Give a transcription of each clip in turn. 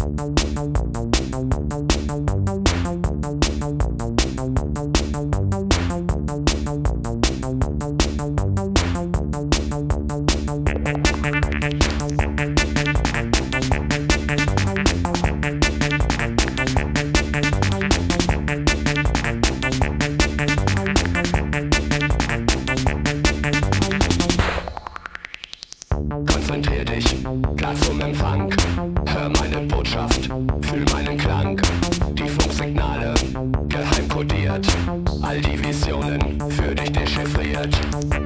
Konzentrier dich, klar zum Empfang. Hör meine Botschaft, fühl meinen Klang. Die Funksignale, geheim kodiert. All die Visionen, für dich dechiffriert.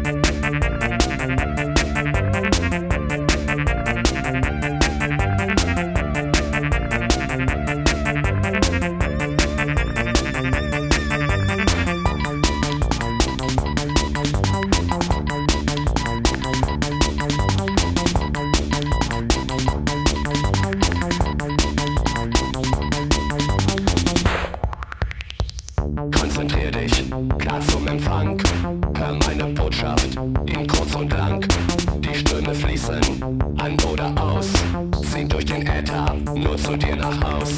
Konzentrier dich, klar zum Empfang. Hör meine Botschaft, in kurz und lang. Die Ströme fließen, an oder aus. Ziehen durch den Äther, nur zu dir nach Haus.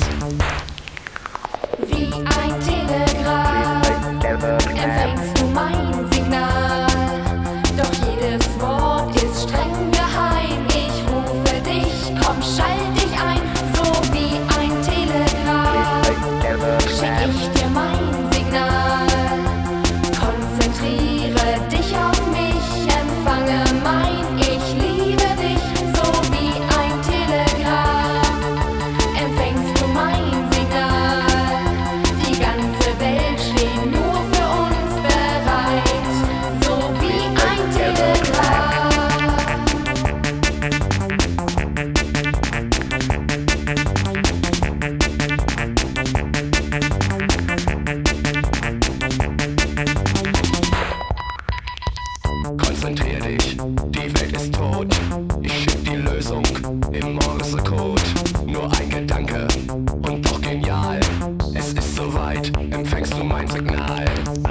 Wie ein Telegramm empfängst du mein Signal. Doch jedes Wort ist streng geheim. Ich rufe dich, komm, schalt dich ein. So wie ein Telegramm schick ich dir mein Signal. Konzentriere dich auf mich, empfange mein Ich liebe dich. So wie ein Telegramm empfängst du mein Signal. Die ganze Welt steht nur für uns bereit. So wie ein Telegramm. Konzentrier dich, die Welt ist tot. Ich schick die Lösung im Morsecode. Nur ein Gedanke und doch genial. Es ist soweit, empfängst du mein Signal.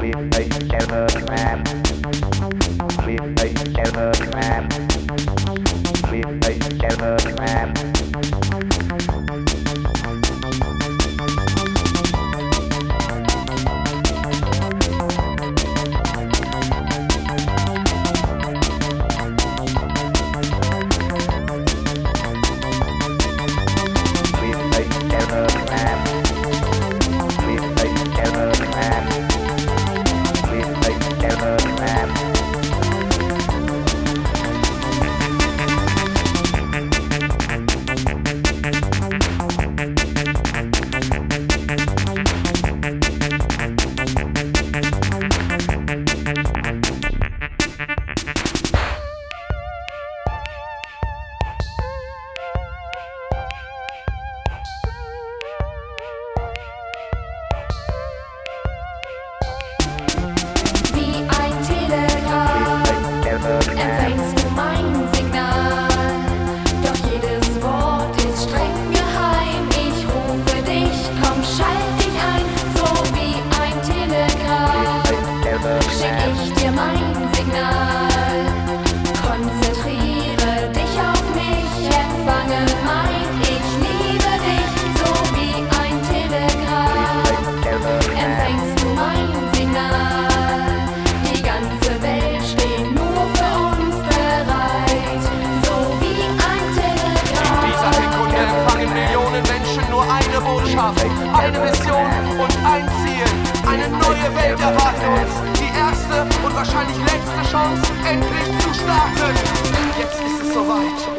Empfängst du mein Signal, doch jedes Wort ist streng geheim. Ich rufe dich, komm, schalt dich ein. So wie ein Telegramm schick ich dir mein Signal. Konzentriere dich auf mich, empfange mein Ich liebe dich. So wie ein Telegramm empfängst du mein Signal. Die ganze Welt steht nur für uns bereit, so wie ein Telegramm. In dieser Sekunde empfangen Millionen Menschen nur eine Botschaft, eine Mission und ein Ziel. Eine neue Welt erwartet uns, die erste und wahrscheinlich letzte Chance, endlich zu starten. Jetzt ist es soweit.